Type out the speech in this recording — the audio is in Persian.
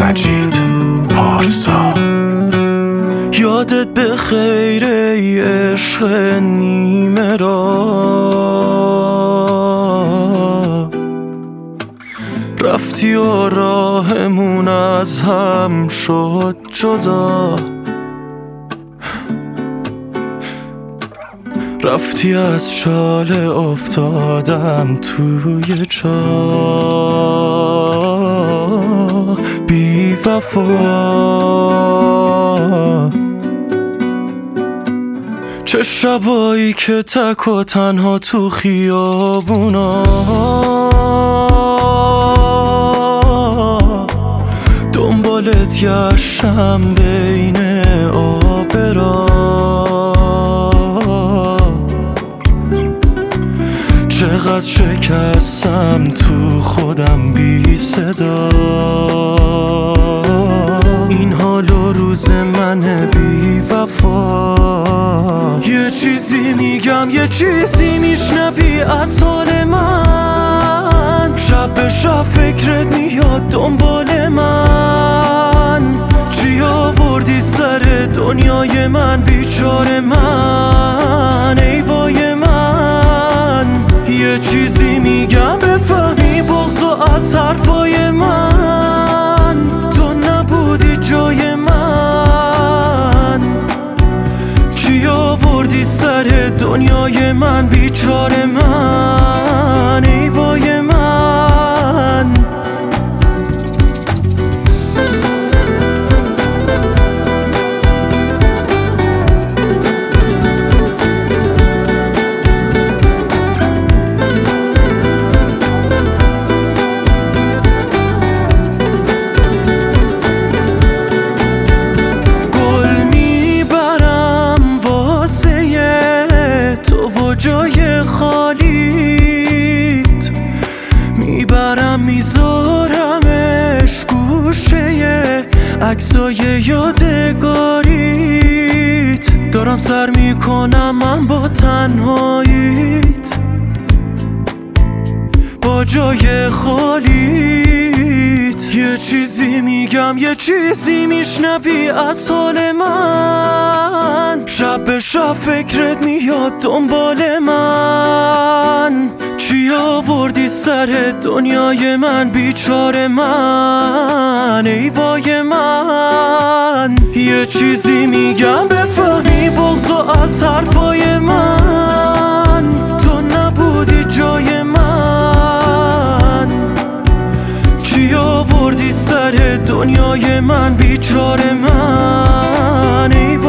مجید پارسا. یادت به خیر ای عشق نیمه را، رفتی و راهمون از هم شد جدا. رفتی از شاله افتادم توی چاه بی وفا. چه شبایی که تک و تنها تو خیابونا دنبالت گشتم بین آبرا. چقدر شکستم تو خودم بی صدا. این حال و روز من بی وفا. یه چیزی میگم یه چیزی میشنوی از حال من. شب به شب فکرت میاد دنبال من. چی آوردی سر دنیای من بیچاره من، ای وای من. یه چیزی میگم بفهمی بغضو از حرفای من. تو نبودی جای من. چی آوردی سر دنیای من بیچاره من، ای وای من. جای خالیت میبرم میذارمش گوشه عکسای یادگاریت. دارم سر میکنم من با تنهاییت، با جای خالیت. یه چیزی میگم یه چیزی میشنوی از حال من. شب به شب فکرت میاد دنبال من. چی آوردی سر دنیای من بیچاره من، ای وای من. یه چیزی میگم بفهمی بغضو از حرفای من. تو نبودی جای من. چی آوردی سر دنیای من بیچاره من، ای